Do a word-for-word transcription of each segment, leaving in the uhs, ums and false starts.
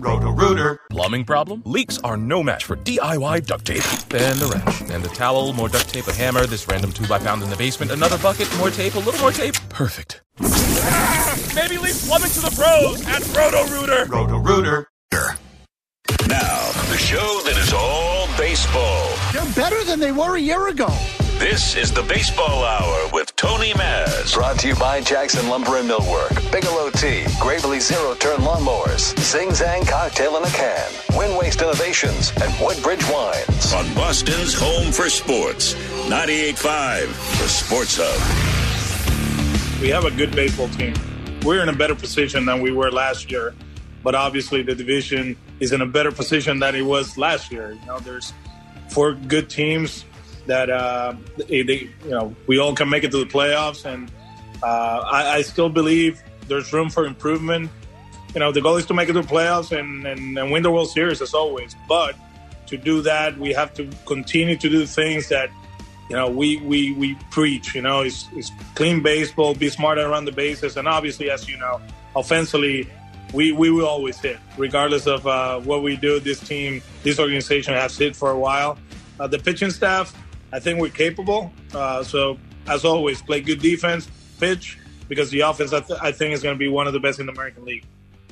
Roto-Rooter. Plumbing problem? Leaks are no match for D I Y duct tape. And a wrench. And a towel, more duct tape, a hammer, this random tube I found in the basement, another bucket, more tape, a little more tape. Perfect. Maybe leave plumbing to the pros at Roto-Rooter. Roto-Rooter. Now, the show that is all baseball. They're better than they were a year ago. This is the Baseball Hour with Tony Maz. Brought to you by Jackson Lumber and Millwork, Bigelow Tea, Gravely Zero Turn Lawnmowers, Zing Zang Cocktail in a Can, Wind Waste Innovations, and Woodbridge Wines. On Boston's home for sports, ninety-eight point five, the Sports Hub. We have a good baseball team. We're in a better position than we were last year, but obviously the division is in a better position than it was last year. You know, there's four good teams that uh, they, they, you know, we all can make it to the playoffs, and uh, I, I still believe there's room for improvement. You know, the goal is to make it to the playoffs and, and, and win the World Series as always. But to do that, we have to continue to do things that, you know, we we, we preach. You know, it's, it's clean baseball, be smarter around the bases, and obviously, as you know, offensively, we, we will always hit, regardless of uh, what we do. This team, this organization has hit for a while. Uh, the pitching staff, I think we're capable. Uh, so, as always, play good defense, pitch, because the offense, I, th- I think, is going to be one of the best in the American League.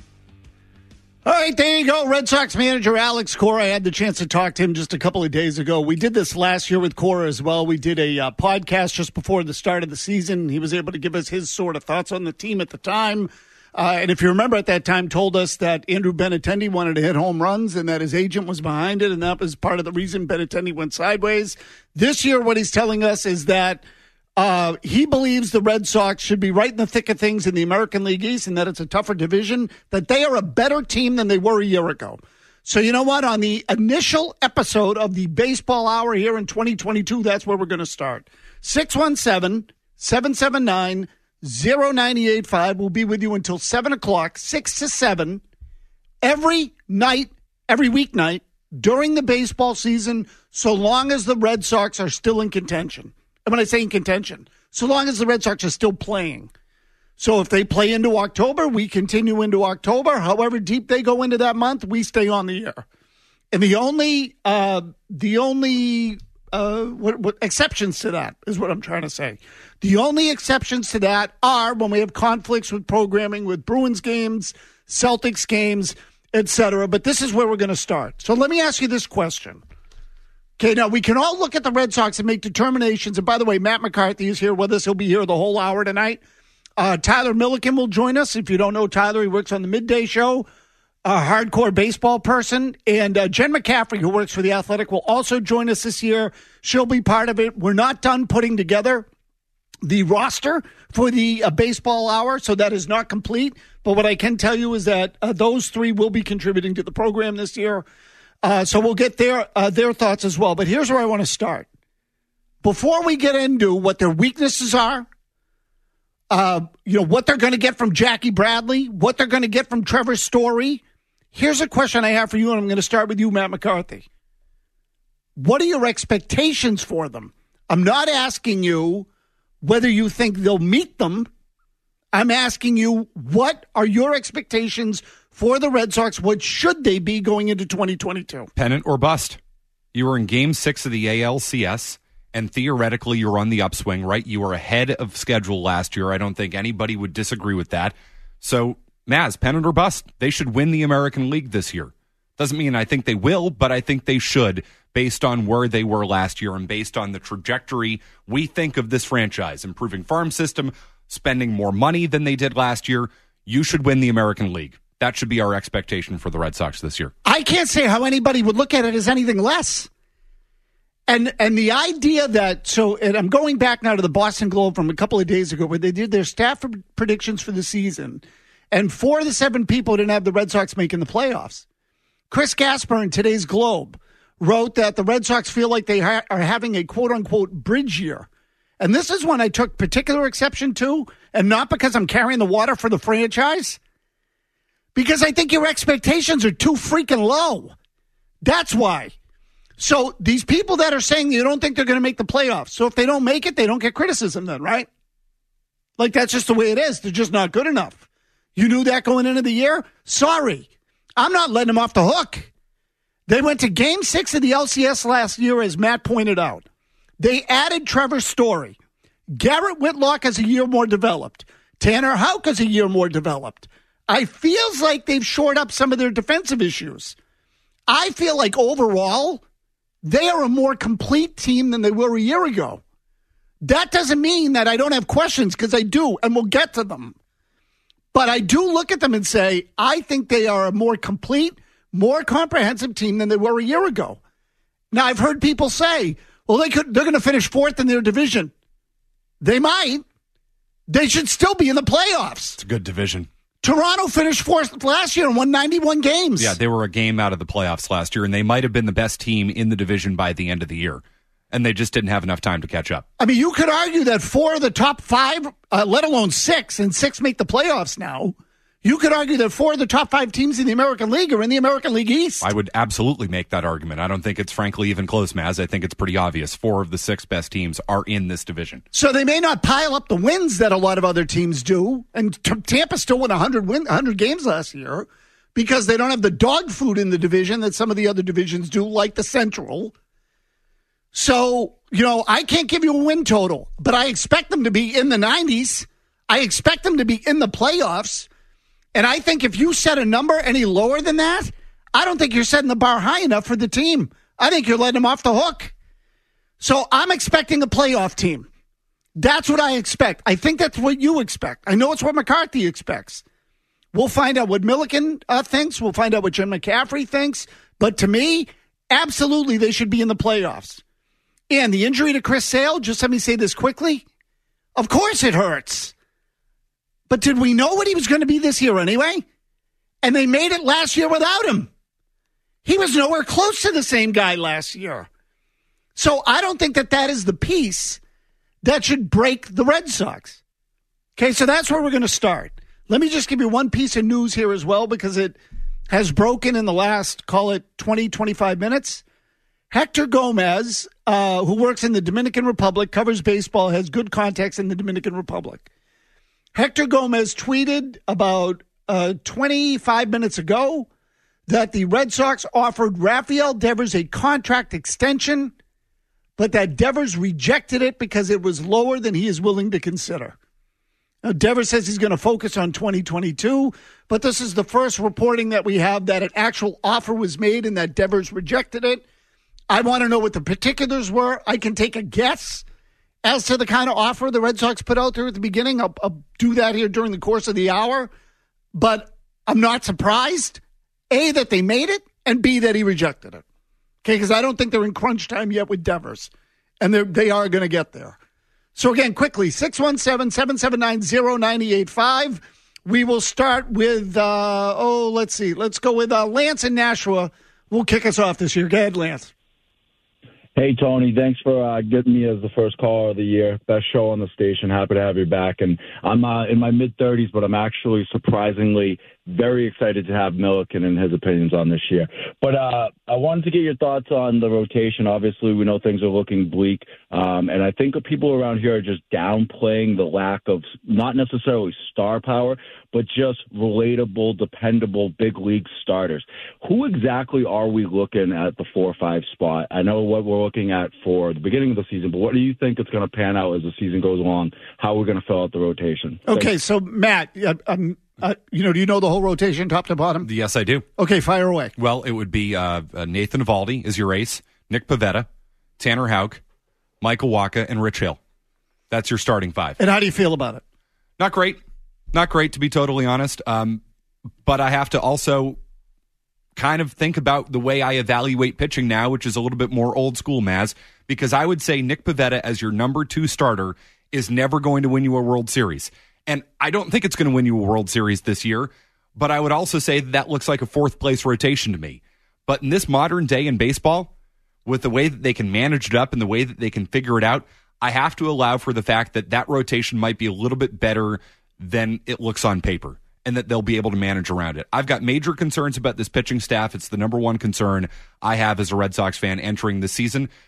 All right, there you go. Red Sox manager Alex Cora. I had the chance to talk to him just a couple of days ago. We did this last year with Cora as well. We did a uh, podcast just before the start of the season. He was able to give us his sort of thoughts on the team at the time. Uh, and if you remember at that time, told us that Andrew Benintendi wanted to hit home runs and that his agent was behind it, and that was part of the reason Benintendi went sideways. This year, what he's telling us is that uh, he believes the Red Sox should be right in the thick of things in the American League East and that it's a tougher division, that they are a better team than they were a year ago. So you know what? On the initial episode of the Baseball Hour here in twenty twenty-two, that's where we're going to start. six one seven, seven seven nine, zero nine eight five. We'll be with you until seven o'clock, six to seven, every night, every weeknight during the baseball season, so long as the Red Sox are still in contention. And when I say in contention, so long as the Red Sox are still playing. So if they play into October, we continue into October. However deep they go into that month, we stay on the air. And the only, uh, the only uh, what, what exceptions to that is what I'm trying to say. The only exceptions to that are when we have conflicts with programming, with Bruins games, Celtics games, et cetera. But this is where we're going to start. So let me ask you this question. Okay, now we can all look at the Red Sox and make determinations. And by the way, Matt McCarthy is here with us. He'll be here the whole hour tonight. Uh, Tyler Milliken will join us. If you don't know Tyler, he works on the Midday Show, a hardcore baseball person. And uh, Jen McCaffrey, who works for The Athletic, will also join us this year. She'll be part of it. We're not done putting together the roster for the uh, Baseball Hour, so that is not complete. But what I can tell you is that uh, those three will be contributing to the program this year. Uh, so we'll get their uh, their thoughts as well. But here's where I want to start. Before we get into what their weaknesses are, uh, you know, what they're going to get from Jackie Bradley, what they're going to get from Trevor Story, here's a question I have for you, and I'm going to start with you, Matt McCarthy. What are your expectations for them? I'm not asking you whether you think they'll meet them. I'm asking you, what are your expectations for the Red Sox? What should they be going into twenty twenty-two? Pennant or bust. You were in game six of the A L C S, and theoretically you're on the upswing, right? You were ahead of schedule last year. I don't think anybody would disagree with that. So, Maz, pennant or bust. They should win the American League this year. Doesn't mean I think they will, but I think they should, based on where they were last year and based on the trajectory we think of this franchise. Improving farm system, spending more money than they did last year. You should win the American League. That should be our expectation for the Red Sox this year. I can't say how anybody would look at it as anything less. And and the idea that, so, and I'm going back now to the Boston Globe from a couple of days ago where they did their staff predictions for the season, and four of the seven people didn't have the Red Sox making the playoffs. Chris Gasper in today's Globe wrote that the Red Sox feel like they ha- are having a quote-unquote bridge year. And this is one I took particular exception to, and not because I'm carrying the water for the franchise, because I think your expectations are too freaking low. That's why. So these people that are saying you don't think they're going to make the playoffs, so if they don't make it, they don't get criticism then, right? Like, that's just the way it is. They're just not good enough. You knew that going into the year? Sorry. I'm not letting them off the hook. They went to game six of the L C S last year, as Matt pointed out. They added Trevor Story. Garrett Whitlock is a year more developed. Tanner Houck is a year more developed. I feels like they've shored up some of their defensive issues. I feel like overall, they are a more complete team than they were a year ago. That doesn't mean that I don't have questions, because I do, and we'll get to them. But I do look at them and say, I think they are a more complete, more comprehensive team than they were a year ago. Now, I've heard people say, well, they could, they're going to finish fourth in their division. They might. They should still be in the playoffs. It's a good division. Toronto finished fourth last year and won ninety-one games. Yeah, they were a game out of the playoffs last year, and they might have been the best team in the division by the end of the year. And they just didn't have enough time to catch up. I mean, you could argue that four of the top five, uh, let alone six, and six make the playoffs now. You could argue that four of the top five teams in the American League are in the American League East. I would absolutely make that argument. I don't think it's frankly even close, Maz. I think it's pretty obvious. Four of the six best teams are in this division. So they may not pile up the wins that a lot of other teams do. And T- Tampa still won one hundred, win, one hundred games last year because they don't have the dog food in the division that some of the other divisions do, like the Central. So, you know, I can't give you a win total, but I expect them to be in the nineties. I expect them to be in the playoffs. And I think if you set a number any lower than that, I don't think you're setting the bar high enough for the team. I think you're letting them off the hook. So I'm expecting a playoff team. That's what I expect. I think that's what you expect. I know it's what McCarthy expects. We'll find out what Milliken uh, thinks. We'll find out what Jim McCaffrey thinks. But to me, absolutely they should be in the playoffs. And the injury to Chris Sale, just let me say this quickly. Of course it hurts. But did we know what he was going to be this year anyway? And they made it last year without him. He was nowhere close to the same guy last year. So I don't think that that is the piece that should break the Red Sox. Okay, so that's where we're going to start. Let me just give you one piece of news here as well, because it has broken in the last, call it twenty, twenty-five minutes. Hector Gomez, uh, who works in the Dominican Republic, covers baseball, has good contacts in the Dominican Republic. Hector Gomez tweeted about uh, twenty-five minutes ago that the Red Sox offered Rafael Devers a contract extension, but that Devers rejected it because it was lower than he is willing to consider. Now, Devers says he's going to focus on twenty twenty-two, but this is the first reporting that we have that an actual offer was made and that Devers rejected it. I want to know what the particulars were. I can take a guess as to the kind of offer the Red Sox put out there at the beginning. I'll, I'll do that here during the course of the hour. But I'm not surprised, A, that they made it, and B, that he rejected it. Okay, because I don't think they're in crunch time yet with Devers. And they are going to get there. So again, quickly, six one seven, seven seven nine, zero nine eight five. We will start with, uh, oh, let's see. Let's go with uh, Lance in Nashua. Will kick us off this year. Go ahead, Lance. Hey, Tony, thanks for uh, getting me as the first caller of the year. Best show on the station. Happy to have you back. And I'm uh, in my mid-thirties, but I'm actually surprisingly very excited to have Milliken and his opinions on this year. But uh, I wanted to get your thoughts on the rotation. Obviously, we know things are looking bleak, um, and I think people around here are just downplaying the lack of not necessarily star power, but just relatable, dependable, big league starters. Who exactly are we looking at the four or five spot? I know what we're looking at for the beginning of the season, but what do you think it's going to pan out as the season goes along, how we're going to fill out the rotation? Okay, Thanks. so Matt, uh, um, uh, you know, do you know the whole rotation top to bottom? Yes, I do. Okay, fire away. Well, it would be uh, uh, Nathan Eovaldi is your ace, Nick Pivetta, Tanner Houck, Michael Wacha, and Rich Hill. That's your starting five. And how do you feel about it? Not great. Not great, to be totally honest. Um, but I have to also kind of think about the way I evaluate pitching now, which is a little bit more old school, Maz, because I would say Nick Pivetta as your number two starter is never going to win you a World Series. And I don't think it's going to win you a World Series this year, but I would also say that, that looks like a fourth place rotation to me. But in this modern day in baseball, with the way that they can manage it up and the way that they can figure it out, I have to allow for the fact that that rotation might be a little bit better than it looks on paper, and that they'll be able to manage around it. I've got major concerns about this pitching staff. It's the number one concern I have as a Red Sox fan entering this season.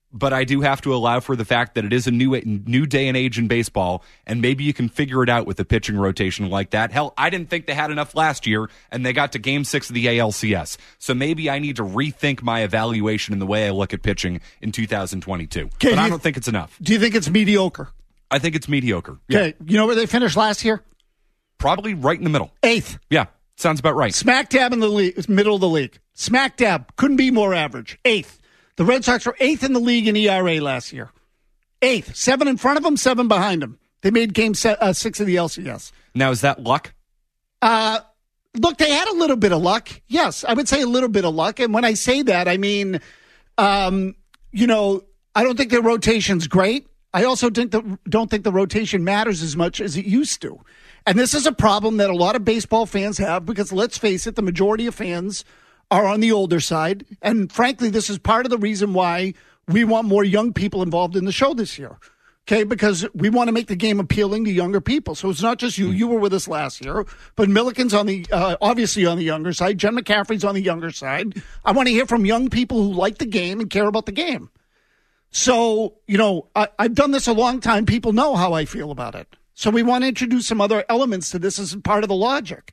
but I do have to allow for the fact that it is a new new day and age in baseball, and maybe you can figure it out with a pitching rotation like that. Hell, I didn't think they had enough last year, and they got to Game six of the A L C S. So maybe I need to rethink my evaluation in the way I look at pitching in two thousand twenty-two. Okay, but I you, don't think it's enough. Do you think it's mediocre? I think it's mediocre. Okay, yeah. You know where they finished last year? Probably right in the middle. Eighth. Yeah, sounds about right. Smack dab in the league, middle of the league. Smack dab. Couldn't be more average. Eighth. The Red Sox were eighth in the league in E R A last year. Eighth. Seven in front of them, seven behind them. They made game se- uh, six of the L C S. Now, is that luck? Uh, look, they had a little bit of luck. Yes, I would say a little bit of luck. And when I say that, I mean, um, you know, I don't think their rotation's great. I also think the, don't think the rotation matters as much as it used to. And this is a problem that a lot of baseball fans have because, let's face it, the majority of fans are on the older side. And frankly, this is part of the reason why we want more young people involved in the show this year. Okay, because we want to make the game appealing to younger people. So it's not just you. You were with us last year, but Milliken's on the uh, obviously on the younger side. Jen McCaffrey's on the younger side. I want to hear from young people who like the game and care about the game. So, you know, I, I've done this a long time. People know how I feel about it. So we want to introduce some other elements to this as part of the logic.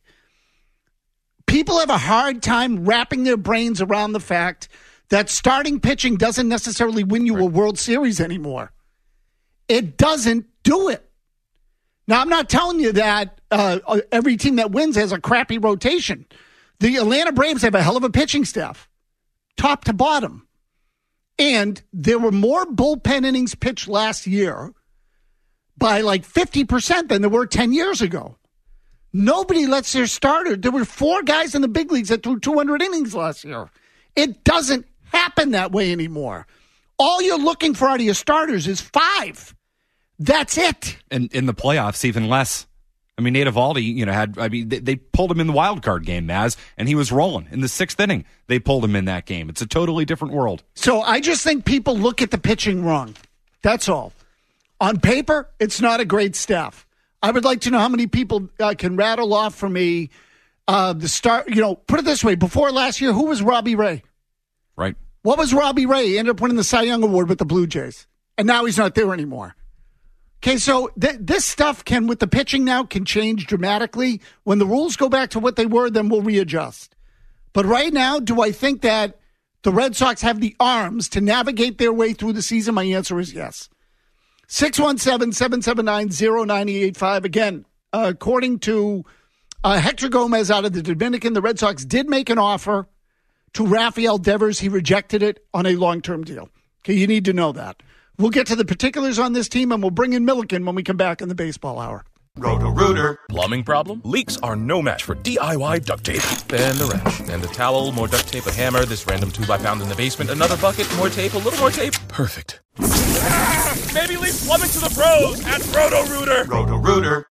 People have a hard time wrapping their brains around the fact that starting pitching doesn't necessarily win you a World Series anymore. It doesn't do it. Now, I'm not telling you that uh, every team that wins has a crappy rotation. The Atlanta Braves have a hell of a pitching staff, top to bottom. And there were more bullpen innings pitched last year by like fifty percent than there were ten years ago. Nobody lets their starter. There were four guys in the big leagues that threw two hundred innings last year. It doesn't happen that way anymore. All you're looking for out of your starters is five. That's it. And in the playoffs, even less. I mean, Nate Eovaldi, you know, had, I mean, they, they pulled him in the wild card game, Maz, and he was rolling. In the sixth inning, they pulled him in that game. It's a totally different world. So I just think people look at the pitching wrong. That's all. On paper, it's not a great staff. I would like to know how many people uh, can rattle off for me uh, the start. You know, put it this way: before last year, who was Robbie Ray? Right. What was Robbie Ray? He ended up winning the Cy Young Award with the Blue Jays, and now he's not there anymore. Okay, so th- this stuff can, with the pitching now, can change dramatically. When the rules go back to what they were, then we'll readjust. But right now, do I think that the Red Sox have the arms to navigate their way through the season? My answer is yes. six one seven, seven seven nine, zero nine eight five. Again, uh, according to uh, Hector Gomez out of the Dominican, the Red Sox did make an offer to Rafael Devers. He rejected it on a long-term deal. Okay, you need to know that. We'll get to the particulars on this team, and we'll bring in Milliken when we come back in the baseball hour. Roto-Rooter. Plumbing problem? Leaks are no match for D I Y duct tape. And a wrench. And a towel, more duct tape, a hammer, this random two by pound in the basement, another bucket, more tape, a little more tape. Perfect. Maybe leave plumbing to the pros at Roto-Rooter. Roto-Rooter.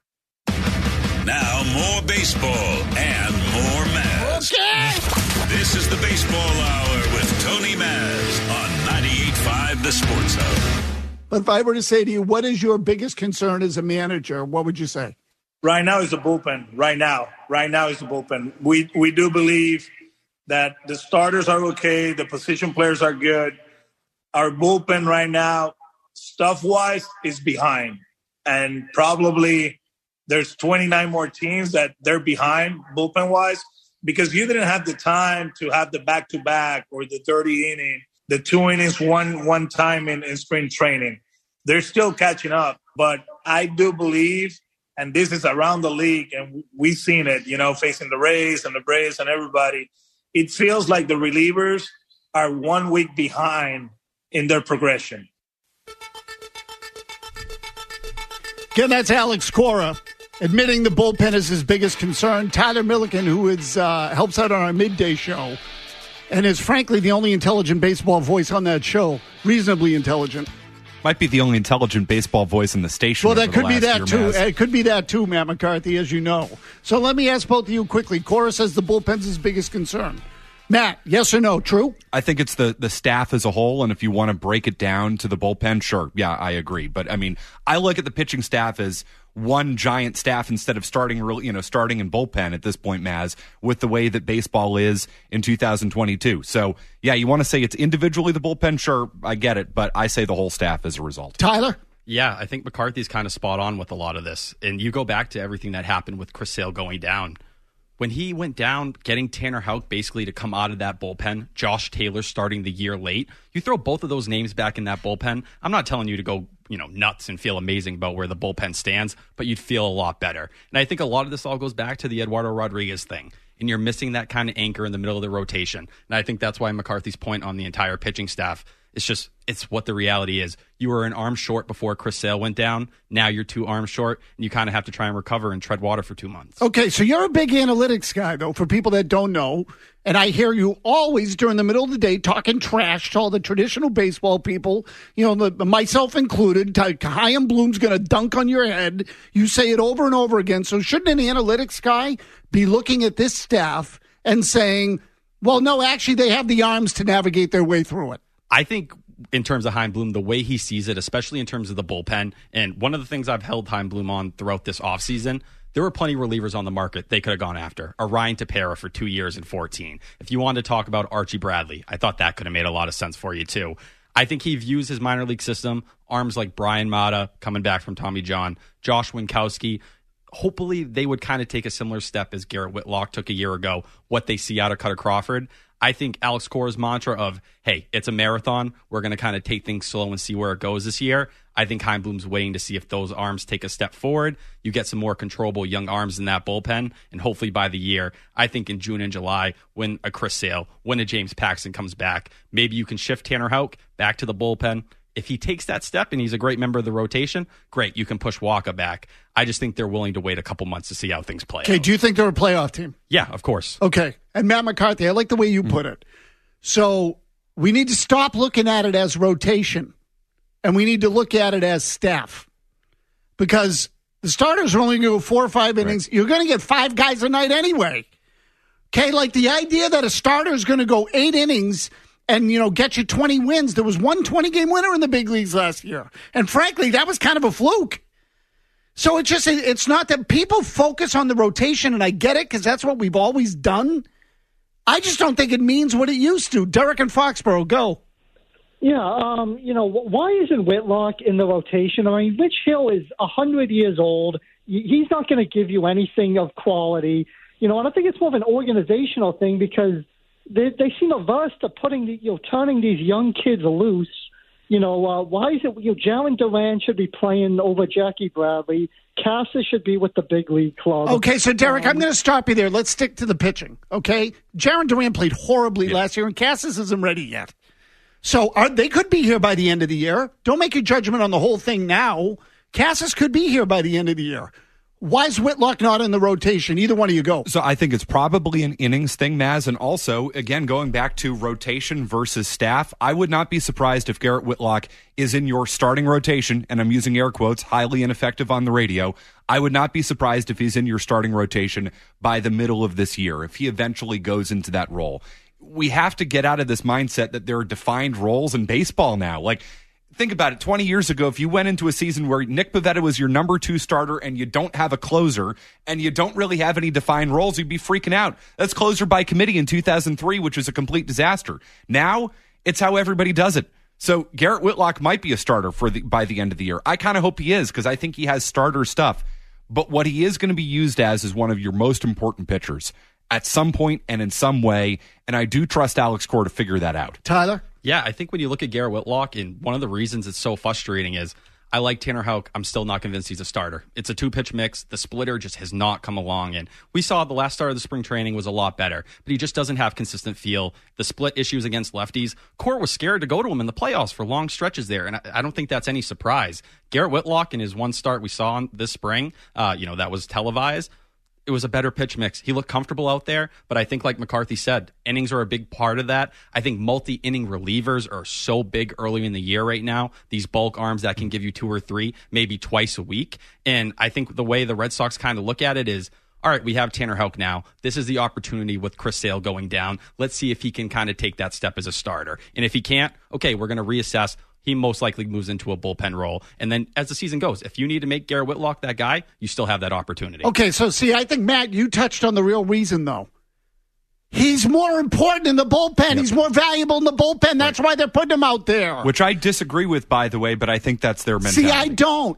Now more baseball and more Maz. Okay. This is the Baseball Hour with Tony Maz on ninety-eight point five The Sports Hub. But if I were to say to you, what is your biggest concern as a manager, what would you say? Right now is the bullpen. Right now. Right now is the bullpen. We we do believe that the starters are okay. The position players are good. Our bullpen right now, stuff-wise, is behind. And probably there's twenty-nine more teams that they're behind bullpen-wise because you didn't have the time to have the back-to-back or the thirty inning, the two innings one one time in, in spring training. They're still catching up. But I do believe, and this is around the league, and we've seen it, you know, facing the Rays and the Braves and everybody, it feels like the relievers are one week behind in their progression. Again, that's Alex Cora admitting the bullpen is his biggest concern. Tyler Milliken, who is uh, helps out on our midday show and is frankly the only intelligent baseball voice on that show, reasonably intelligent. Might be the only intelligent baseball voice in the station. Well, that could be that year, too. Maz. It could be that too, Matt McCarthy, as you know. So let me ask both of you quickly. Cora says the bullpen's his biggest concern. Matt, yes or no? True? I think it's the, the staff as a whole, and if you want to break it down to the bullpen, sure. Yeah, I agree. But, I mean, I look at the pitching staff as one giant staff instead of starting really, you know, starting in bullpen at this point, Maz, with the way that baseball is in two thousand twenty-two. So, yeah, you want to say it's individually the bullpen? Sure, I get it. But I say the whole staff as a result. Tyler? Yeah, I think McCarthy's kind of spot on with a lot of this. And you go back to everything that happened with Chris Sale going down. When he went down, getting Tanner Houck basically to come out of that bullpen, Josh Taylor starting the year late, you throw both of those names back in that bullpen, I'm not telling you to go, you know, nuts and feel amazing about where the bullpen stands, but you'd feel a lot better. And I think a lot of this all goes back to the Eduardo Rodriguez thing. And you're missing that kind of anchor in the middle of the rotation. And I think that's why McCarthy's point on the entire pitching staff, it's just, it's what the reality is. You were an arm short before Chris Sale went down. Now you're two arms short, and you kind of have to try and recover and tread water for two months. Okay, so you're a big analytics guy, though, for people that don't know. And I hear you always during the middle of the day talking trash to all the traditional baseball people, you know, the, myself included. Chaim Bloom's going to dunk on your head. You say it over and over again. So shouldn't an analytics guy be looking at this staff and saying, well, no, actually, they have the arms to navigate their way through it? I think in terms of Chaim Bloom, the way he sees it, especially in terms of the bullpen, and one of the things I've held Chaim Bloom on throughout this offseason, there were plenty of relievers on the market they could have gone after. A Ryan Tepera for two years and fourteen. If you wanted to talk about Archie Bradley, I thought that could have made a lot of sense for you too. I think he views his minor league system, arms like Brian Mata coming back from Tommy John, Josh Winkowski. Hopefully they would kind of take a similar step as Garrett Whitlock took a year ago, what they see out of Cutter Crawford. I think Alex Cora's mantra of, hey, it's a marathon. We're going to kind of take things slow and see where it goes this year. I think Chaim Bloom's waiting to see if those arms take a step forward. You get some more controllable young arms in that bullpen, and hopefully by the year, I think in June and July, when a Chris Sale, when a James Paxton comes back, maybe you can shift Tanner Houck back to the bullpen. If he takes that step and he's a great member of the rotation, great, you can push Waka back. I just think they're willing to wait a couple months to see how things play Okay, out. do you think they're a playoff team? Yeah, of course. Okay, and Matt McCarthy, I like the way you put it. So we need to stop looking at it as rotation, and we need to look at it as staff. Because the starters are only going to go four or five innings. Right. You're going to get five guys a night anyway. Okay, like the idea that a starter is going to go eight innings and, you know, get you twenty wins. There was one twenty-game winner in the big leagues last year. And frankly, that was kind of a fluke. So it's just, it's not that people focus on the rotation, and I get it because that's what we've always done. I just don't think it means what it used to. Derek and Foxborough, go. Yeah, um, you know, why isn't Whitlock in the rotation? I mean, Rich Hill is one hundred years old. He's not going to give you anything of quality. You know, and I think it's more of an organizational thing because they, they seem averse to putting, the, you know, turning these young kids loose. You know, uh, why is it, you know, Jaron Duran should be playing over Jackie Bradley. Cassis should be with the big league club. Okay, so Derek, um, I'm going to stop you there. Let's stick to the pitching, okay? Jaron Duran played horribly yeah. last year, and Cassis isn't ready yet. So are, they could be here by the end of the year. Don't make your judgment on the whole thing now. Cassis could be here by the end of the year. Why is Whitlock not in the rotation? Either one of you go. So I think it's probably an innings thing, Maz. And also, again, going back to rotation versus staff, I would not be surprised if Garrett Whitlock is in your starting rotation, and I'm using air quotes, highly ineffective on the radio. I would not be surprised if he's in your starting rotation by the middle of this year, if he eventually goes into that role. We have to get out of this mindset that there are defined roles in baseball now. Like, think about it. twenty years ago, if you went into a season where Nick Pivetta was your number two starter and you don't have a closer and you don't really have any defined roles, you'd be freaking out. That's closer by committee in two thousand three, which was a complete disaster. Now, it's how everybody does it. So Garrett Whitlock might be a starter for the, by the end of the year. I kind of hope he is because I think he has starter stuff. But what he is going to be used as is one of your most important pitchers at some point and in some way, and I do trust Alex Cora to figure that out. Tyler? Yeah, I think when you look at Garrett Whitlock, and one of the reasons it's so frustrating is I like Tanner Houck. I'm still not convinced he's a starter. It's a two-pitch mix. The splitter just has not come along, and we saw the last start of the spring training was a lot better, but he just doesn't have consistent feel. The split issues against lefties, Cora was scared to go to him in the playoffs for long stretches there, and I, I don't think that's any surprise. Garrett Whitlock in his one start we saw this spring, uh, you know, that was televised, it was a better pitch mix. He looked comfortable out there, but I think like McCarthy said, innings are a big part of that. I think multi-inning relievers are so big early in the year right now. These bulk arms that can give you two or three, maybe twice a week. And I think the way the Red Sox kind of look at it is, all right, we have Tanner Houck now. This is the opportunity with Chris Sale going down. Let's see if he can kind of take that step as a starter. And if he can't, okay, we're going to reassess. He most likely moves into a bullpen role. And then as the season goes, if you need to make Garrett Whitlock that guy, you still have that opportunity. Okay, so see, I think, Matt, you touched on the real reason, though. He's more important in the bullpen. Yep. He's more valuable in the bullpen. That's right. Why they're putting him out there. Which I disagree with, by the way, but I think that's their mentality. See, I don't.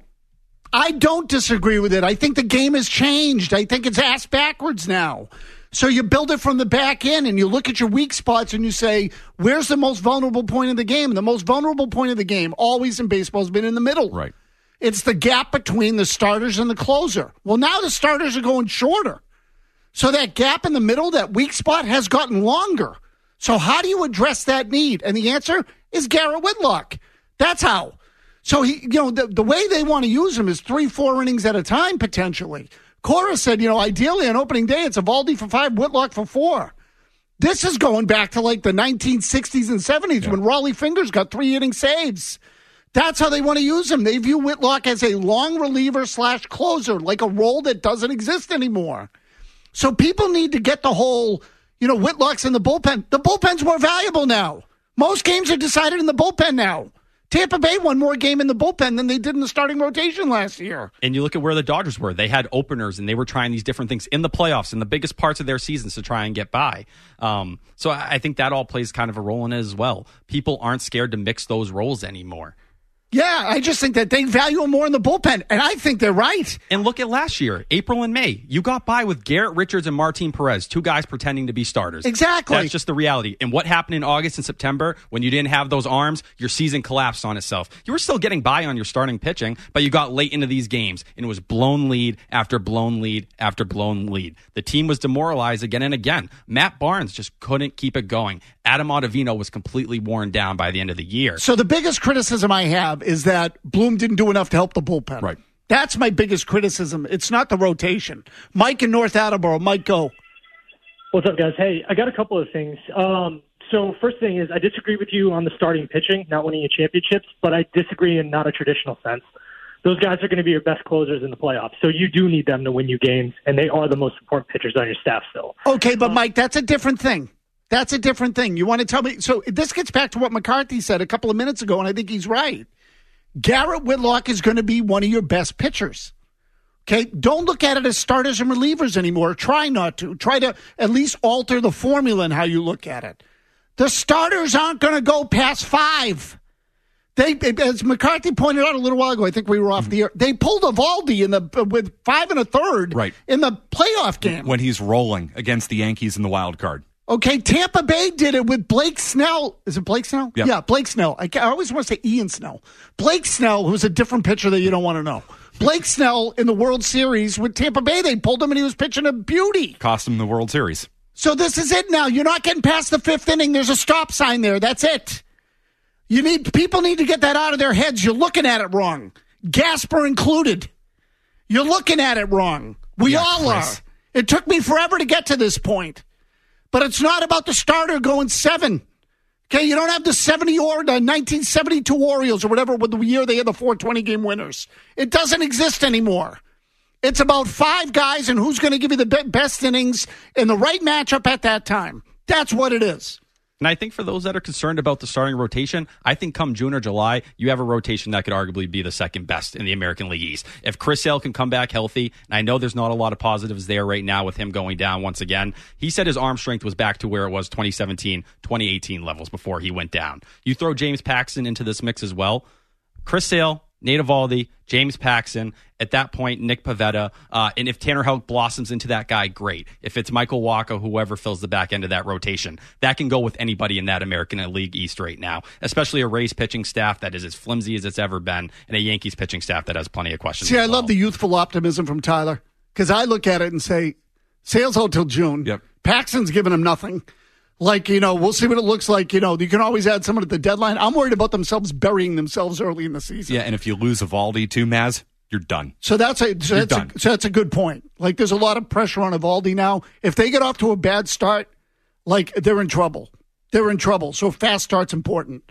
I don't disagree with it. I think the game has changed. I think it's ass backwards now. So you build it from the back end and you look at your weak spots and you say, where's the most vulnerable point of the game? And the most vulnerable point of the game, always in baseball, has been in the middle. Right. It's the gap between the starters and the closer. Well, now the starters are going shorter. So that gap in the middle, that weak spot, has gotten longer. So how do you address that need? And the answer is Garrett Whitlock. That's how. So, he, you know, the, the way they want to use him is three, four innings at a time, potentially. Cora said, you know, ideally on opening day, it's Eovaldi for five, Whitlock for four. This is going back to like the nineteen sixties and seventies yeah. when Raleigh Fingers got three inning saves. That's how they want to use him. They view Whitlock as a long reliever slash closer, like a role that doesn't exist anymore. So people need to get the whole, you know, Whitlock's in the bullpen. The bullpen's more valuable now. Most games are decided in the bullpen now. Tampa Bay won more game in the bullpen than they did in the starting rotation last year. And you look at where the Dodgers were. They had openers, and they were trying these different things in the playoffs, in the biggest parts of their seasons to try and get by. Um, so I think that all plays kind of a role in it as well. People aren't scared to mix those roles anymore. Yeah, I just think that they value him more in the bullpen, and I think they're right. And look at last year, April and May. You got by with Garrett Richards and Martin Perez, two guys pretending to be starters. Exactly. That's just the reality. And what happened in August and September when you didn't have those arms, your season collapsed on itself. You were still getting by on your starting pitching, but you got late into these games, and it was blown lead after blown lead after blown lead. The team was demoralized again and again. Matt Barnes just couldn't keep it going. Adam Ottavino was completely worn down by the end of the year. So the biggest criticism I have is that Bloom didn't do enough to help the bullpen. Right. That's my biggest criticism. It's not the rotation. Mike in North Attleboro. Mike, go. What's up, guys? Hey, I got a couple of things. Um, so first thing is I disagree with you on the starting pitching, not winning your championships, but I disagree in not a traditional sense. Those guys are going to be your best closers in the playoffs. So you do need them to win you games, and they are the most important pitchers on your staff still. Okay, but Mike, that's a different thing. That's a different thing. You want to tell me? So this gets back to what McCarthy said a couple of minutes ago, and I think he's right. Garrett Whitlock is going to be one of your best pitchers. Okay? Don't look at it as starters and relievers anymore. Try not to. Try to at least alter the formula in how you look at it. The starters aren't going to go past five. They, as McCarthy pointed out a little while ago, I think we were off the air. They pulled Eovaldi in the with five and a third right. in the playoff game when he's rolling against the Yankees in the wild card. Okay, Tampa Bay did it with Blake Snell. Is it Blake Snell? Yep. Yeah, Blake Snell. I, I always want to say Ian Snell. Blake Snell, who's a different pitcher that you don't want to know. Blake Snell in the World Series with Tampa Bay, they pulled him and he was pitching a beauty. Cost him the World Series. So this is it now. You're not getting past the fifth inning. There's a stop sign there. That's it. You need people need to get that out of their heads. You're looking at it wrong. Gasper included. You're looking at it wrong. We yeah, all Chris. are. It took me forever to get to this point. But it's not about the starter going seven. Okay, you don't have the seventy or the nineteen seventy-two Orioles or whatever with the year they had the four twenty-game winners. It doesn't exist anymore. It's about five guys and who's going to give you the be- best innings in the right matchup at that time. That's what it is. And I think for those that are concerned about the starting rotation, I think come June or July, you have a rotation that could arguably be the second best in the American League East. If Chris Sale can come back healthy, and I know there's not a lot of positives there right now with him going down once again, he said his arm strength was back to where it was twenty seventeen, twenty eighteen levels before he went down. You throw James Paxton into this mix as well. Chris Sale, Nate Eovaldi, James Paxton, at that point, Nick Pivetta. Uh, and if Tanner Houck blossoms into that guy, great. If it's Michael Wacha, whoever fills the back end of that rotation, that can go with anybody in that American League East right now, especially a Rays pitching staff that is as flimsy as it's ever been and a Yankees pitching staff that has plenty of questions. See, I well. love the youthful optimism from Tyler because I look at it and say, Sale's out till June. Yep. Paxton's giving him nothing. Like, you know, we'll see what it looks like. You know, you can always add someone at the deadline. I'm worried about themselves burying themselves early in the season. Yeah, and if you lose Eovaldi too, Maz, you're done. So that's a so you're that's done. a, so that's a good point. Like, there's a lot of pressure on Eovaldi now. If they get off to a bad start, like, they're in trouble. They're in trouble. So fast start's important.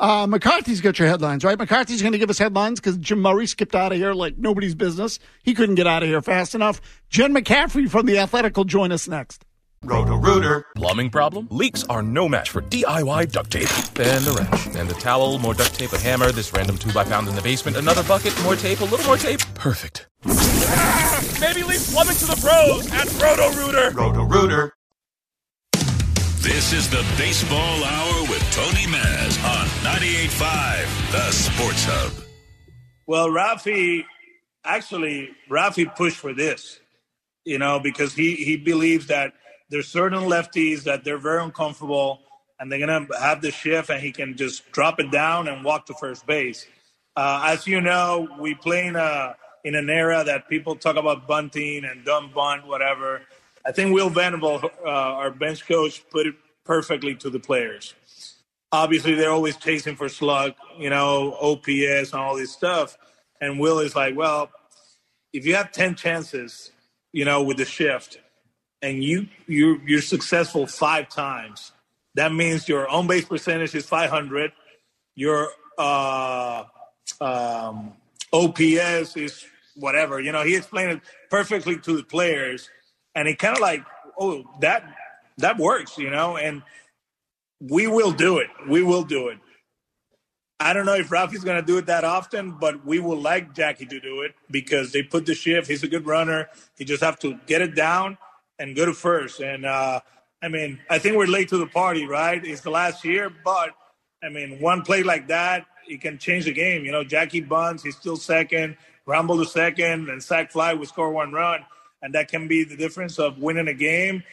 Uh, McCarthy's got your headlines, right? McCarthy's going to give us headlines because Jim Murray skipped out of here like nobody's business. He couldn't get out of here fast enough. Jen McCaffrey from The Athletic will join us next. Roto-Rooter. Plumbing problem? Leaks are no match for D I Y duct tape and a wrench. And a towel, more duct tape, a hammer, this random tube I found in the basement, another bucket, more tape, a little more tape. Perfect. Maybe leave plumbing to the pros at Roto-Rooter. Roto-Rooter. This is the Baseball Hour with Tony Maz on ninety-eight point five, The Sports Hub. Well, Rafi, actually, Rafi pushed for this, you know, because he, he believes that there's certain lefties that they're very uncomfortable and they're going to have the shift and he can just drop it down and walk to first base. Uh, as you know, we play in, a, in an era that people talk about bunting and dumb bunt, whatever. I think Will Venable, uh, our bench coach, put it perfectly to the players. Obviously, they're always chasing for slug, you know, O P S and all this stuff. And Will is like, well, if you have ten chances, you know, with the shift, and you, you, you're successful five times, that means your on-base percentage is five hundred, your uh, um, O P S is whatever. You know, he explained it perfectly to the players, and he kind of like, oh, that that works, you know, and we will do it. We will do it. I don't know if Rafi's going to do it that often, but we will like Jackie to do it because they put the shift. He's a good runner. He just have to get it down and go to first. And, uh, I mean, I think we're late to the party, right? It's the last year, but, I mean, one play like that, it can change the game. You know, Jackie bunts, he's still second, rumble to second, and sack fly, we score one run. And that can be the difference of winning a game.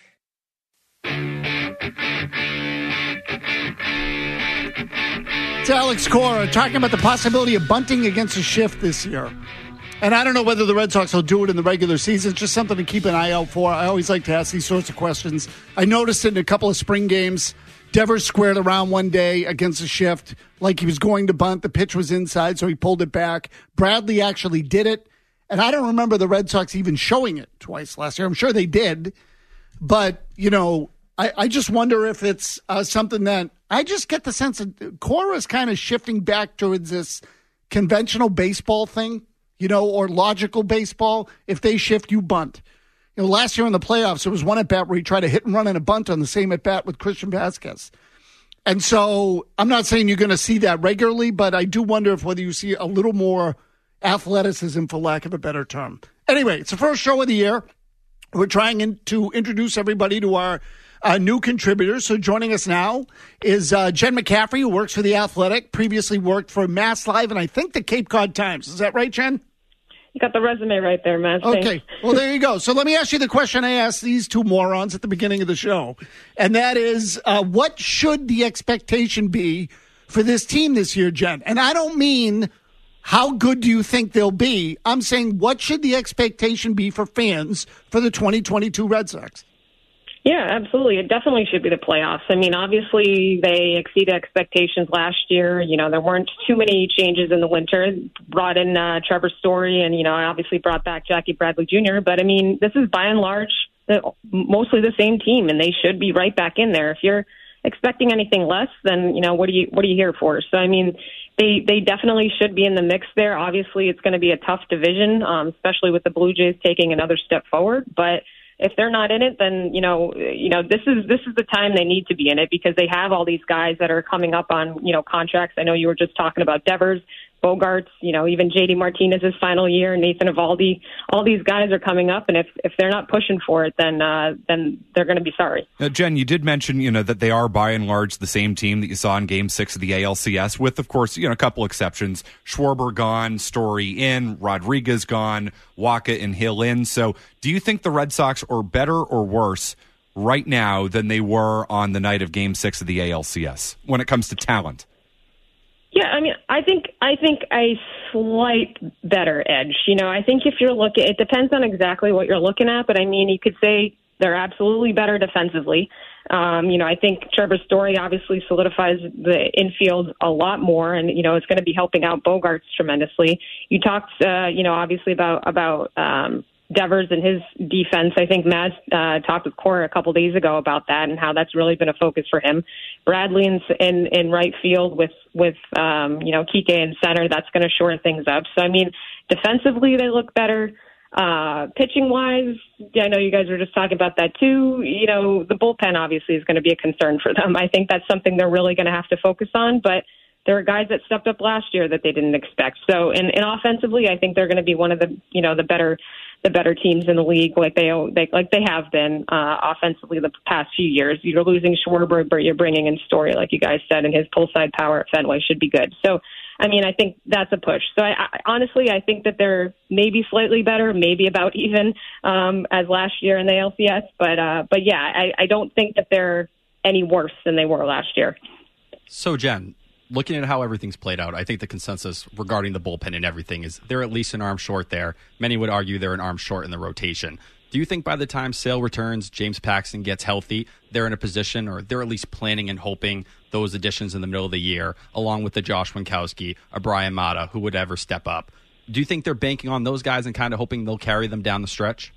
It's Alex Cora talking about the possibility of bunting against a shift this year. And I don't know whether the Red Sox will do it in the regular season. It's just something to keep an eye out for. I always like to ask these sorts of questions. I noticed it in a couple of spring games. Devers squared around one day against a shift like he was going to bunt. The pitch was inside, so he pulled it back. Bradley actually did it. And I don't remember the Red Sox even showing it twice last year. I'm sure they did. But, you know, I, I just wonder if it's uh, something that I just get the sense that Cora is kind of shifting back towards this conventional baseball thing. You know, or logical baseball. If they shift, you bunt. You know, last year in the playoffs, there was one at bat where he tried to hit and run and a bunt on the same at bat with Christian Vasquez. And so I'm not saying you're going to see that regularly, but I do wonder if whether you see a little more athleticism, for lack of a better term. Anyway, it's the first show of the year. We're trying in, to introduce everybody to our uh, new contributors. So joining us now is uh, Jen McCaffrey, who works for The Athletic, previously worked for Mass Live and I think the Cape Cod Times. Is that right, Jen? You got the resume right there, man. Okay. Well, there you go. So let me ask you the question I asked these two morons at the beginning of the show. And that is, uh, what should the expectation be for this team this year, Jen? And I don't mean how good do you think they'll be. I'm saying what should the expectation be for fans for the twenty twenty-two Red Sox? Yeah, absolutely. It definitely should be the playoffs. I mean, obviously, they exceeded expectations last year. You know, there weren't too many changes in the winter. Brought in uh, Trevor Story and, you know, obviously brought back Jackie Bradley Junior But, I mean, this is by and large the, mostly the same team, and they should be right back in there. If you're expecting anything less, then, you know, what are you, what are you here for? So, I mean, they, they definitely should be in the mix there. Obviously, it's going to be a tough division, um, especially with the Blue Jays taking another step forward. But if they're not in it, then, you know, you know, this is this is the time they need to be in it because they have all these guys that are coming up on, you know, contracts. I know you were just talking about Devers, Bogarts, you know, even J D Martinez's final year, Nathan Eovaldi. All these guys are coming up, and if, if they're not pushing for it, then uh, then they're going to be sorry. Now, Jen, you did mention, you know, that they are by and large the same team that you saw in Game Six of the A L C S, with, of course, you know, a couple exceptions: Schwarber gone, Story in, Rodriguez gone, Waka and Hill in. So, do you think the Red Sox are better or worse right now than they were on the night of Game Six of the A L C S when it comes to talent? Yeah, I mean, I think I think a slight better edge. You know, I think if you're looking, it depends on exactly what you're looking at, but I mean, you could say they're absolutely better defensively. Um, you know, I think Trevor Story obviously solidifies the infield a lot more, and you know, it's going to be helping out Bogarts tremendously. You talked, uh, you know, obviously about about um, Devers and his defense. I think Maz uh, talked with Cora a couple days ago about that and how that's really been a focus for him. Bradley in in, in right field with with um, you know Kike in center. That's going to shore things up. So I mean, defensively they look better. Uh, pitching wise, I know you guys were just talking about that too. You know, the bullpen obviously is going to be a concern for them. I think that's something they're really going to have to focus on, but there are guys that stepped up last year that they didn't expect. So, and, and offensively, I think they're going to be one of the, you know, the better, the better teams in the league, like they, they like they have been uh, offensively the past few years. You're losing Schwarber, but you're bringing in Story, like you guys said, and his pull side power at Fenway should be good. So, I mean, I think that's a push. So, I, I, honestly, I think that they're maybe slightly better, maybe about even um, as last year in the A L C S. But, uh, but yeah, I, I don't think that they're any worse than they were last year. So, Jen, looking at how everything's played out, I think the consensus regarding the bullpen and everything is they're at least an arm short there. Many would argue they're an arm short in the rotation. Do you think by the time Sale returns, James Paxton gets healthy, they're in a position, or they're at least planning and hoping those additions in the middle of the year, along with the Josh Winkowski, a Brian Mata, who would ever step up? Do you think they're banking on those guys and kind of hoping they'll carry them down the stretch?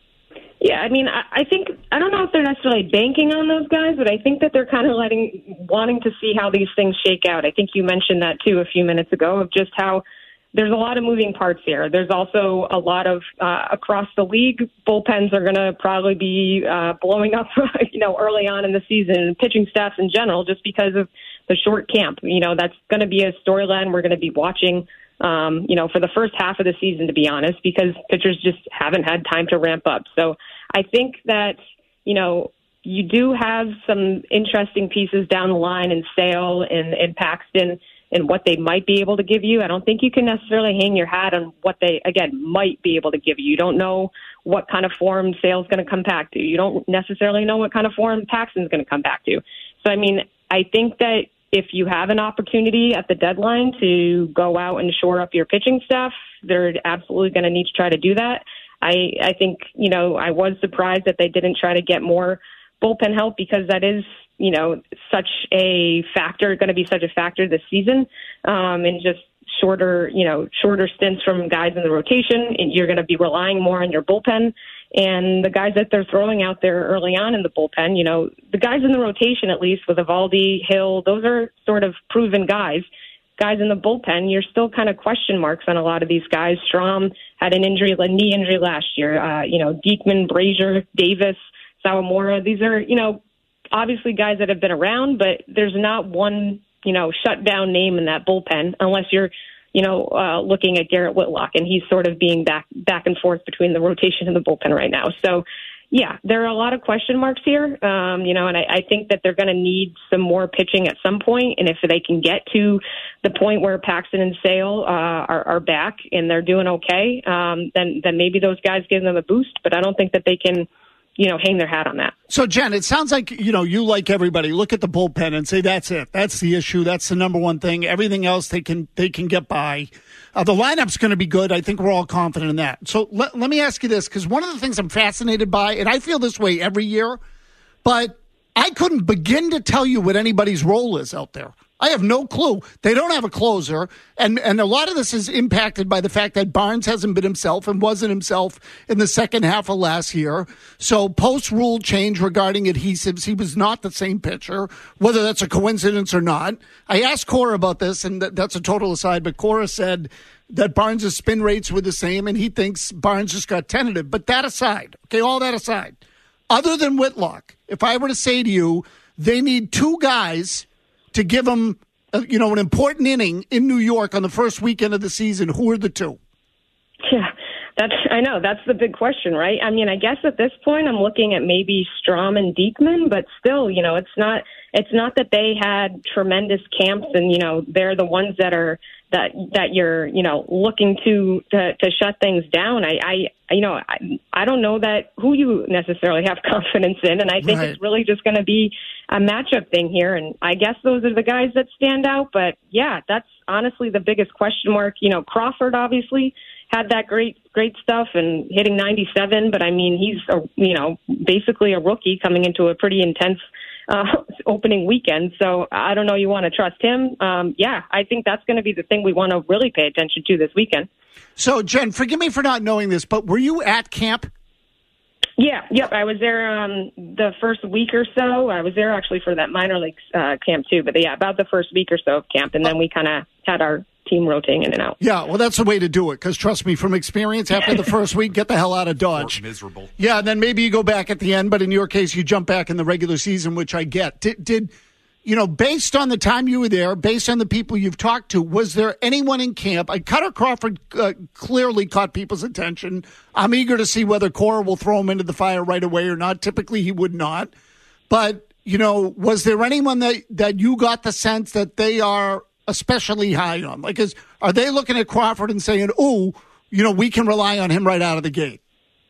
Yeah, I mean, I, I think, I don't know if they're necessarily banking on those guys, but I think that they're kind of letting, wanting to see how these things shake out. I think you mentioned that too a few minutes ago, of just how there's a lot of moving parts here. There's also a lot of, uh, across the league, bullpens are going to probably be uh, blowing up, you know, early on in the season, pitching staffs in general, just because of the short camp. You know, that's going to be a storyline we're going to be watching, um, you know, for the first half of the season, to be honest, because pitchers just haven't had time to ramp up. So I think that, you know, you do have some interesting pieces down the line in Sale and, and Paxton and what they might be able to give you. I don't think you can necessarily hang your hat on what they, again, might be able to give you. You don't know what kind of form Sale's going to come back to. You don't necessarily know what kind of form Paxton's going to come back to. So, I mean, I think that if you have an opportunity at the deadline to go out and shore up your pitching staff, they're absolutely going to need to try to do that. I, I think, you know, I was surprised that they didn't try to get more bullpen help, because that is, you know, such a factor, going to be such a factor this season, um, and just shorter, you know, shorter stints from guys in the rotation. And you're going to be relying more on your bullpen. And the guys that they're throwing out there early on in the bullpen, you know, the guys in the rotation, at least with Evaldi, Hill, those are sort of proven guys. Guys in the bullpen, you're still kind of question marks on a lot of these guys. Strom had an injury, a knee injury last year. Uh, you know, Diekman, Brazier, Davis, Sawamura. These are, you know, obviously guys that have been around, but there's not one, you know, shut down name in that bullpen unless you're, you know, uh, looking at Garrett Whitlock, and he's sort of being back back and forth between the rotation and the bullpen right now. So, yeah, there are a lot of question marks here, um, you know, and I, I think that they're going to need some more pitching at some point. And if they can get to the point where Paxton and Sale uh, are, are back and they're doing okay, um, then then maybe those guys give them a boost. But I don't think that they can, you know, hang their hat on that. So, Jen, it sounds like, you know, you, like everybody, look at the bullpen and say, that's it. That's the issue. That's the number one thing. Everything else they can they can get by. Uh, the lineup's going to be good. I think we're all confident in that. So let, let me ask you this, because one of the things I'm fascinated by, and I feel this way every year, but I couldn't begin to tell you what anybody's role is out there. I have no clue. They don't have a closer, and, and a lot of this is impacted by the fact that Barnes hasn't been himself and wasn't himself in the second half of last year. So post-rule change regarding adhesives, he was not the same pitcher, whether that's a coincidence or not. I asked Cora about this, and that's a total aside, but Cora said that Barnes' spin rates were the same, and he thinks Barnes just got tentative. But that aside, okay, all that aside, other than Whitlock, if I were to say to you, they need two guys to give them, uh, you know, an important inning in New York on the first weekend of the season, who are the two? Yeah, that's I know. That's the big question, right? I mean, I guess at this point I'm looking at maybe Strom and Diekman, but still, you know, it's not it's not that they had tremendous camps and, you know, they're the ones that are that that you're, you know, looking to to, to shut things down. I, I you know, I, I don't know that who you necessarily have confidence in, and I think right. It's really just going to be a matchup thing here. And I guess those are the guys that stand out. But yeah, that's honestly the biggest question mark. You know, Crawford obviously had that great, great stuff and hitting ninety-seven, but I mean, he's a, you know, basically a rookie coming into a pretty intense uh, opening weekend. So I don't know. You want to trust him? Um, yeah, I think that's going to be the thing we want to really pay attention to this weekend. So, Jen, forgive me for not knowing this, but were you at camp? Yeah, yep. I was there um, the first week or so. I was there actually for that minor league uh, camp too. But yeah, about the first week or so of camp, and then we kind of had our team rotating in and out. Yeah, well, that's the way to do it. Because trust me, from experience, after the first week, get the hell out of Dodge. Miserable. Yeah, and then maybe you go back at the end. But in your case, you jump back in the regular season, which I get. Did, did you know? Based on the time you were there, based on the people you've talked to, was there anyone in camp? I Cutter Crawford uh, clearly caught people's attention. I'm eager to see whether Cora will throw him into the fire right away or not. Typically, he would not. But you know, was there anyone that that you got the sense that they are especially high on? Like, is are they looking at Crawford and saying, "Oh, you know, we can rely on him right out of the gate"?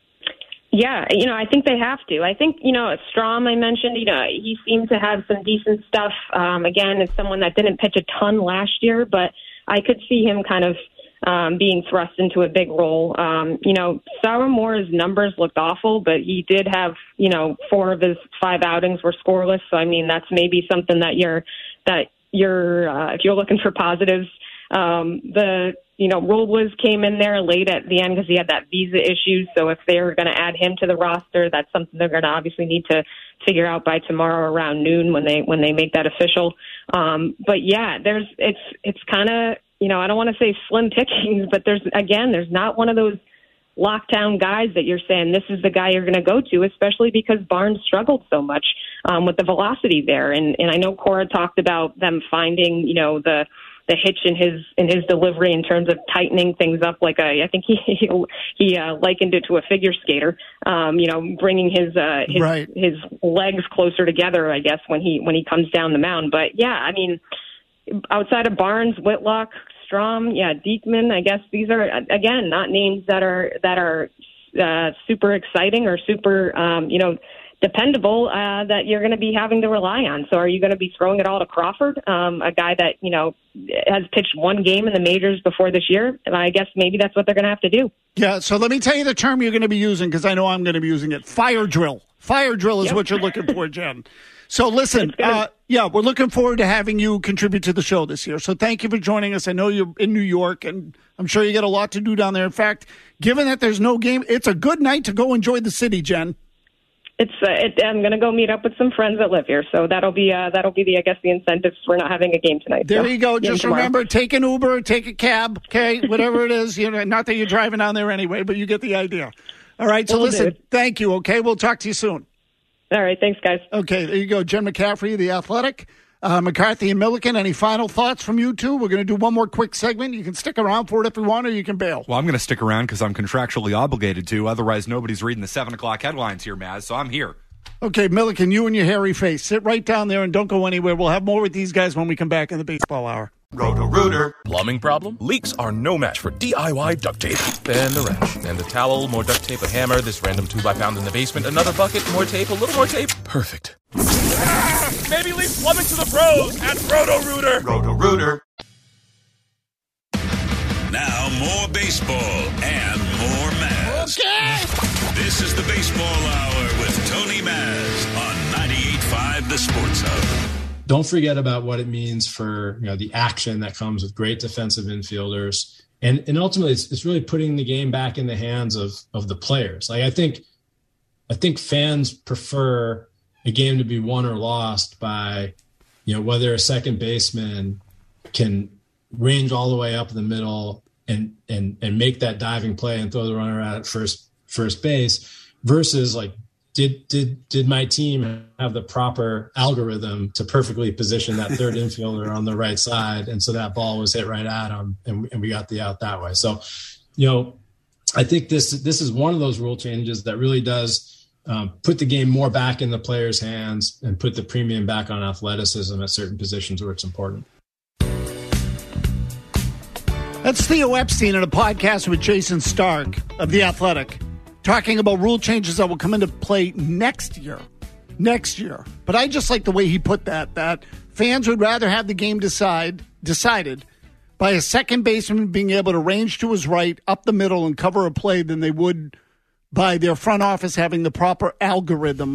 Yeah, you know, I think they have to. I think, you know, Strom, I mentioned, you know, he seemed to have some decent stuff. Um, again, it's someone that didn't pitch a ton last year, but I could see him kind of um, being thrust into a big role. Um, you know, Sourmore's numbers looked awful, but he did have, you know, four of his five outings were scoreless. So, I mean, that's maybe something that you're, that you're, uh, if you're looking for positives. Um, the, you know, Robles came in there late at the end because he had that visa issue. So if they're going to add him to the roster, that's something they're going to obviously need to figure out by tomorrow around noon when they when they make that official. Um, but yeah, there's it's it's kind of, you know, I don't want to say slim pickings, but there's again, there's not one of those lockdown guys that you're saying this is the guy you're going to go to, especially because Barnes struggled so much um, with the velocity there. And and I know Cora talked about them finding, you know, the the hitch in his in his delivery in terms of tightening things up. Like a, I think he he, he uh, likened it to a figure skater. Um, you know, bringing his uh, his, right. his legs closer together, I guess, when he when he comes down the mound. But yeah, I mean, outside of Barnes, Whitlock, Strom, yeah, Diekman, I guess these are again not names that are that are uh, super exciting or super um, you know. dependable uh, that you're going to be having to rely on. So are you going to be throwing it all to Crawford, um, a guy that, you know, has pitched one game in the majors before this year? And I guess maybe that's what they're going to have to do. Yeah, so let me tell you the term you're going to be using, because I know I'm going to be using it. Fire drill. Fire drill is Yep. what you're looking for, Jen. So listen, uh, yeah, we're looking forward to having you contribute to the show this year. So thank you for joining us. I know you're in New York, and I'm sure you get a lot to do down there. In fact, given that there's no game, it's a good night to go enjoy the city, Jen. It's. Uh, it, I'm going to go meet up with some friends that live here, so that'll be. Uh, that'll be the. I guess the incentive for not having a game tonight. There so, you go. game Just tomorrow. remember, take an Uber, take a cab, okay, whatever it is. You know, not that you're driving down there anyway, but you get the idea. All right. So Will listen, do. thank you. Okay, we'll talk to you soon. All right. Thanks, guys. Okay, there you go. Jen McCaffrey, The Athletic. Uh, McCarthy and Milliken, any final thoughts from you two? We're going to do one more quick segment. You can stick around for it if you want, or you can bail. Well, I'm going to stick around because I'm contractually obligated to. Otherwise, nobody's reading the seven o'clock headlines here, Maz, so I'm here. Okay, Milliken, you and your hairy face. Sit right down there and don't go anywhere. We'll have more with these guys when we come back in the baseball hour. Roto-Rooter. Plumbing problem? Leaks are no match for D I Y duct tape. And the wrench. And the towel, more duct tape, a hammer, this random two by pound in the basement, another bucket, more tape, a little more tape. Perfect. Maybe leave plumbing to the pros at Roto-Rooter. Roto-Rooter. Now more baseball and more Maz. Okay. This is the Baseball Hour with Tony Maz on ninety-eight point five The Sports Hub. Don't forget about what it means for, you know, the action that comes with great defensive infielders. And and ultimately, it's, it's really putting the game back in the hands of of the players. Like I think, I think fans prefer a game to be won or lost by, you know, whether a second baseman can range all the way up the middle and and and make that diving play and throw the runner out at first first base, versus like, did did did my team have the proper algorithm to perfectly position that third infielder on the right side, and so that ball was hit right at him, and, and we got the out that way. So, you know, I think this this is one of those rule changes that really does um, put the game more back in the players' hands and put the premium back on athleticism at certain positions where it's important. That's Theo Epstein in a podcast with Jason Stark of The Athletic, talking about rule changes that will come into play next year. Next year. But I just like the way he put that, that fans would rather have the game decide decided by a second baseman being able to range to his right, up the middle, and cover a play than they would by their front office having the proper algorithm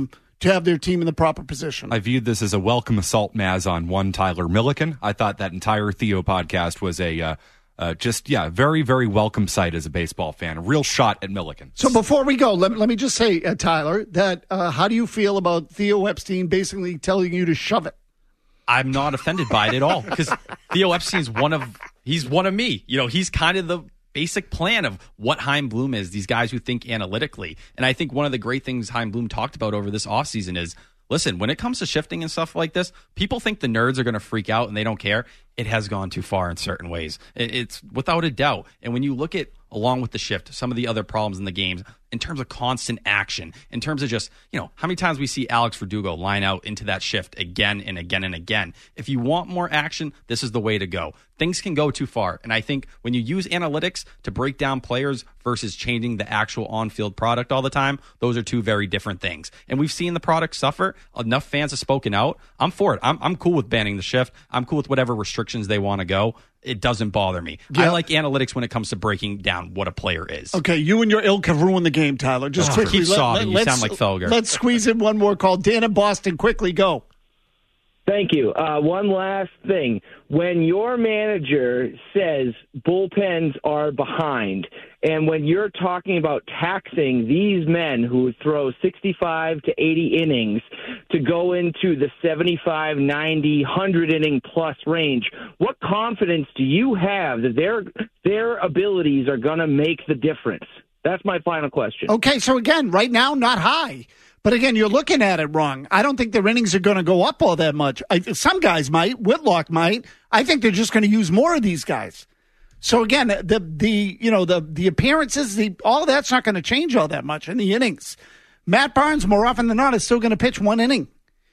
to have their team in the proper position. I viewed this as a welcome assault, Maz, on one Tyler Milliken. I thought that entire Theo podcast was a uh, uh, just, yeah, very, very welcome sight as a baseball fan. A real shot at Milliken. So before we go, let, let me just say, uh, Tyler, that uh, how do you feel about Theo Epstein basically telling you to shove it? I'm not offended by it at all because Theo Epstein's one of he's one of me. You know, he's kind of the basic plan of what Chaim Bloom is, these guys who think analytically. And I think one of the great things Chaim Bloom talked about over this offseason is, listen, when it comes to shifting and stuff like this, people think the nerds are going to freak out and they don't care. It has gone too far in certain ways. It's without a doubt. And when you look at, along with the shift, some of the other problems in the games, in terms of constant action, in terms of just, you know, how many times we see Alex Verdugo line out into that shift again and again and again. If you want more action, this is the way to go. Things can go too far. And I think when you use analytics to break down players versus changing the actual on-field product all the time, those are two very different things. And we've seen the product suffer. Enough fans have spoken out. I'm for it. I'm, I'm cool with banning the shift. I'm cool with whatever restrictions they want to go. It doesn't bother me. Yeah. I like analytics when it comes to breaking down what a player is. Okay, you and your ilk have ruined the game, Tyler. Just oh, quickly. Keep let, sobbing. Let, you sound like Felger. Let's squeeze in one more call. Dan in Boston, quickly go. Thank you. Uh, one last thing. When your manager says bullpens are behind, and when you're talking about taxing these men who throw sixty-five to eighty innings to go into the seventy-five, ninety, one hundred inning plus range, what confidence do you have that their their abilities are going to make the difference? That's my final question. Okay, so again, right now, not high. But again, you're looking at it wrong. I don't think their innings are going to go up all that much. I, some guys might. Whitlock might. I think they're just going to use more of these guys. So again, the the you know the the appearances, the all of that's not going to change all that much in the innings. Matt Barnes, more often than not, is still going to pitch one inning.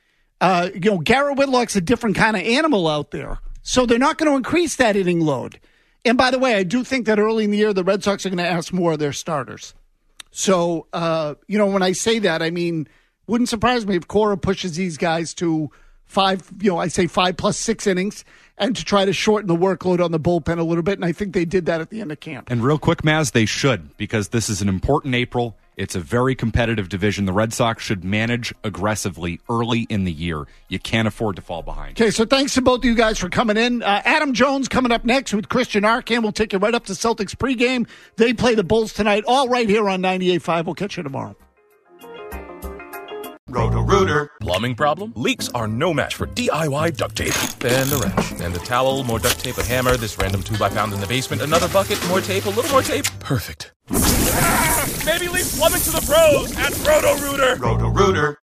Uh, you know, Garrett Whitlock's a different kind of animal out there, so they're not going to increase that inning load. And by the way, I do think that early in the year, the Red Sox are going to ask more of their starters. So, uh, you know, when I say that, I mean, wouldn't surprise me if Cora pushes these guys to five, you know, I say five plus six innings and to try to shorten the workload on the bullpen a little bit. And I think they did that at the end of camp. And real quick, Maz, they should, because this is an important April. It's a very competitive division. The Red Sox should manage aggressively early in the year. You can't afford to fall behind. Okay, so thanks to both of you guys for coming in. Uh, Adam Jones coming up next with Christian Arcand. We'll take you right up to Celtics pregame. They play the Bulls tonight, all right here on ninety-eight point five. We'll catch you tomorrow. Roto-Rooter. Plumbing problem? Leaks are no match for D I Y duct tape. And the wrench. And the towel, more duct tape, a hammer, this random tube I found in the basement, another bucket, more tape, a little more tape. Perfect. Maybe leave plumbing to the pros at Roto-Rooter. Roto-Rooter.